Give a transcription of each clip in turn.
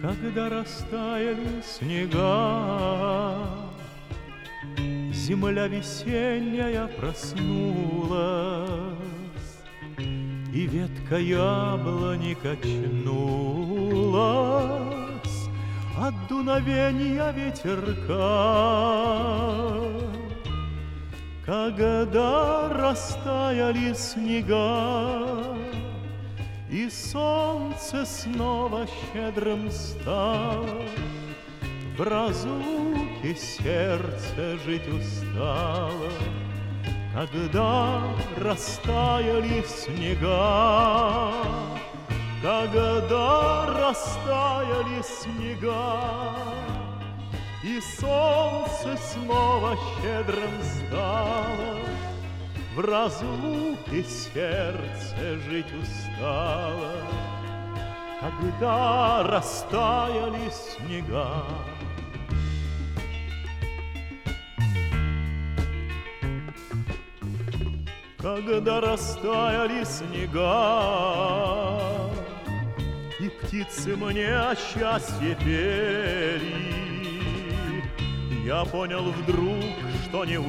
Когда растаяли снега, земля весенняя проснулась, и ветка яблони качнулась от дуновения ветерка. Когда растаяли снега, и солнце снова щедрым стало, в разлуке сердце жить устало. Когда растаяли снега, когда растаяли снега, и солнце снова щедрым стало, в разлуке сердце жить устало. Когда растаяли снега. Когда растаяли снега, и птицы мне о счастье пели, я понял вдруг, что не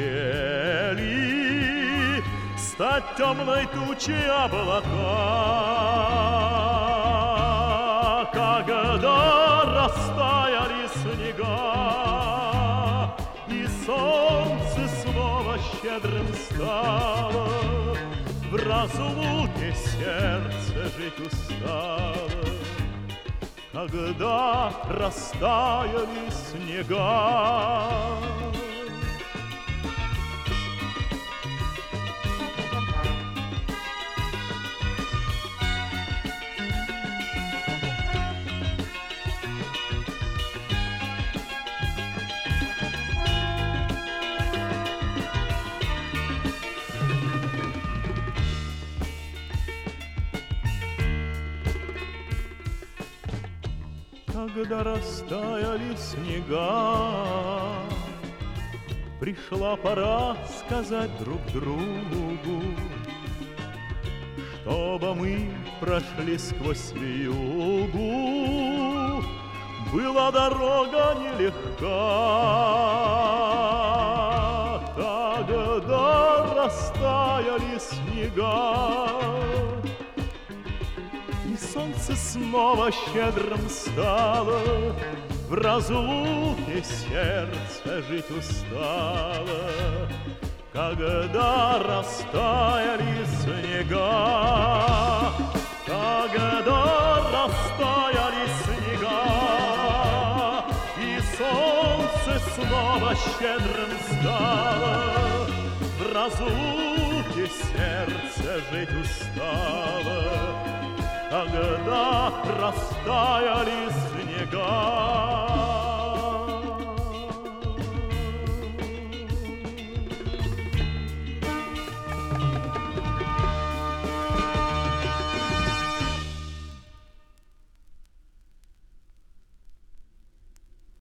успели стать темной тучей облака. Когда растаяли снега, и солнце снова щедрым стало, в разлуке сердце жить устало. Когда растаяли снега. Когда растаяли снега, пришла пора сказать друг другу, чтобы мы прошли сквозь вьюгу. Была дорога нелегка, когда растаяли снега, и солнце снова щедрым стало, в разлуке сердце жить устало. Когда растаяли снега, когда растаяли снега, и солнце снова щедрым стало, в разлуке сердце жить устало. Когда растаяли снега.